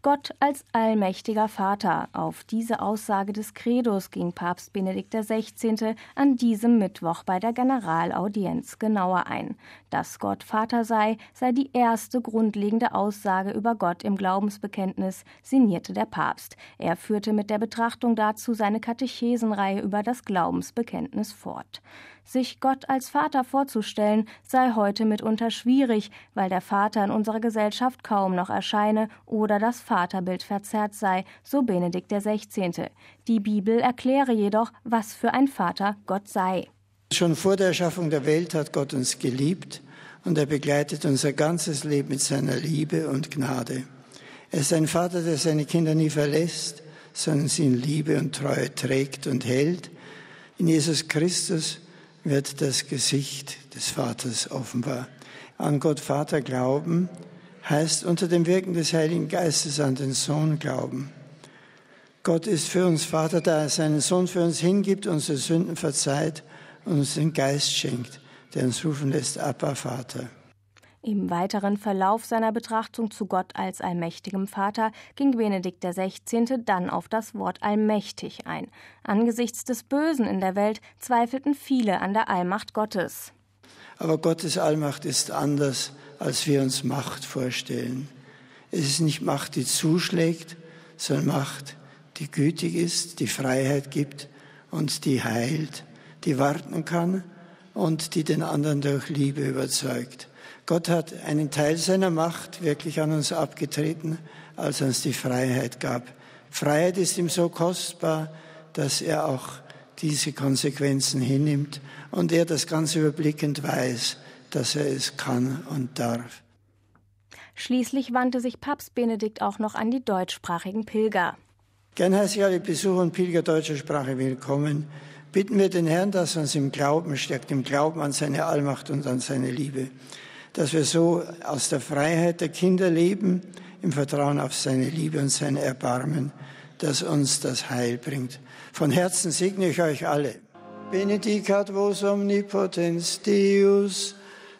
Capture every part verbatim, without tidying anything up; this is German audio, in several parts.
Gott als allmächtiger Vater. Auf diese Aussage des Credos ging Papst Benedikt der Sechzehnte an diesem Mittwoch bei der Generalaudienz genauer ein. Dass Gott Vater sei, sei die erste grundlegende Aussage über Gott im Glaubensbekenntnis, sinnierte der Papst. Er führte mit der Betrachtung dazu seine Katechesenreihe über das Glaubensbekenntnis fort. Sich Gott als Vater vorzustellen, sei heute mitunter schwierig, weil der Vater in unserer Gesellschaft kaum noch erscheine oder das Vaterbild verzerrt sei, so Benedikt der Sechzehnte. Die Bibel erkläre jedoch, was für ein Vater Gott sei. Schon vor der Erschaffung der Welt hat Gott uns geliebt und er begleitet unser ganzes Leben mit seiner Liebe und Gnade. Er ist ein Vater, der seine Kinder nie verlässt, sondern sie in Liebe und Treue trägt und hält. In Jesus Christus wird das Gesicht des Vaters offenbar. An Gott Vater glauben heißt unter dem Wirken des Heiligen Geistes an den Sohn glauben. Gott ist für uns Vater, da er seinen Sohn für uns hingibt, unsere Sünden verzeiht und uns den Geist schenkt, der uns rufen lässt, Abba, Vater. Im weiteren Verlauf seiner Betrachtung zu Gott als allmächtigem Vater ging Benedikt der Sechzehnte dann auf das Wort allmächtig ein. Angesichts des Bösen in der Welt zweifelten viele an der Allmacht Gottes. Aber Gottes Allmacht ist anders, als wir uns Macht vorstellen. Es ist nicht Macht, die zuschlägt, sondern Macht, die gütig ist, die Freiheit gibt und die heilt, die warten kann und die den anderen durch Liebe überzeugt. Gott hat einen Teil seiner Macht wirklich an uns abgetreten, als er uns die Freiheit gab. Freiheit ist ihm so kostbar, dass er auch diese Konsequenzen hinnimmt und er das Ganze überblickend weiß, dass er es kann und darf. Schließlich wandte sich Papst Benedikt auch noch an die deutschsprachigen Pilger. Gern heiße ich alle Besucher und Pilger deutscher Sprache willkommen. Bitten wir den Herrn, dass er uns im Glauben stärkt, im Glauben an seine Allmacht und an seine Liebe. Dass wir so aus der Freiheit der Kinder leben, im Vertrauen auf seine Liebe und sein Erbarmen, das uns das Heil bringt. Von Herzen segne ich euch alle. Benedicat vos omnipotens Deus,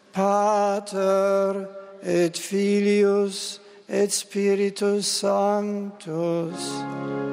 Pater et Filius et Spiritus Sanctus.